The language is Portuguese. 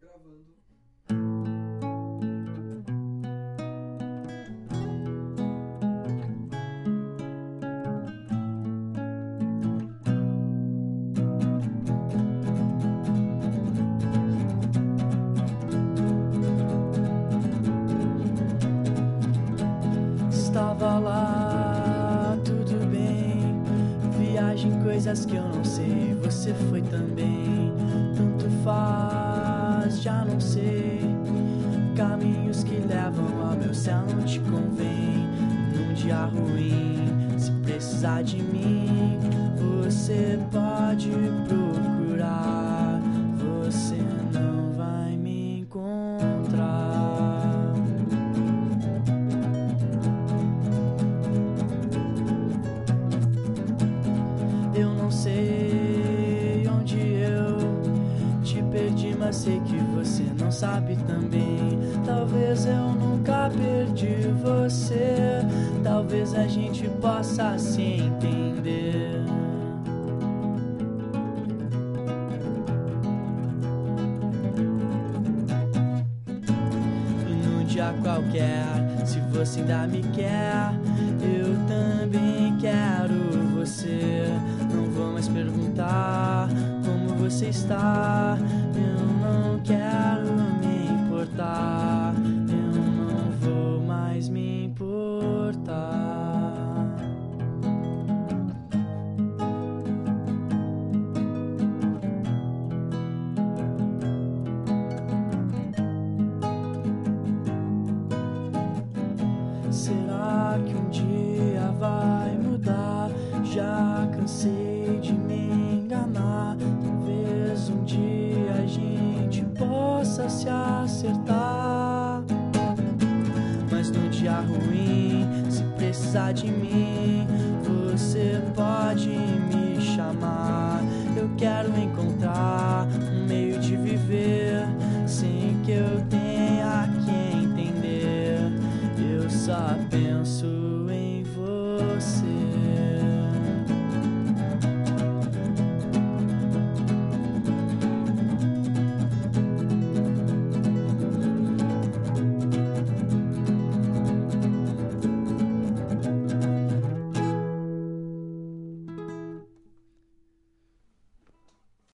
gravando. Estava lá, tudo bem. Viagem, coisas que eu não sei. Você foi também. Tanto faz, já não sei. Caminhos que levam ao meu céu não te convém. Num dia ruim, se precisar de mim, você pode procurar. Você não vai me encontrar. Eu não sei onde eu te perdi, mas sei que você não sabe também. Talvez eu nunca perdi você. Talvez a gente possa se entender. E num dia qualquer, se você ainda me quer, eu também quero você. Não vou mais perguntar como você está. Eu não quero me importar. Eu não vou mais me importar. Será que um dia vai mudar? Já cansei de me enganar. Talvez um dia a gente possa se acertar. Mas no dia ruim, se precisar de mim, você pode me chamar. Eu quero encontrar um meio de viver sem que eu tenha que entender. Eu só penso em você.